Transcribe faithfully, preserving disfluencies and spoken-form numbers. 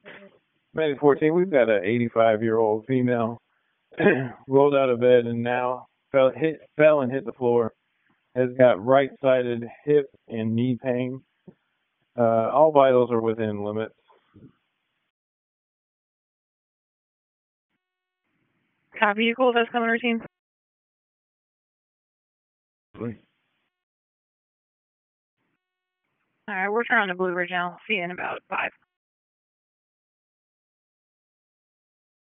Medic fourteen, we've got an eighty-five-year-old female rolled out of bed and now fell, hit, fell and hit the floor. Has got right-sided hip and knee pain. Uh, all vitals are within limits. Copy, you cool, that's coming routine. Alright, we're turning on the Blue Ridge now. See you in about five.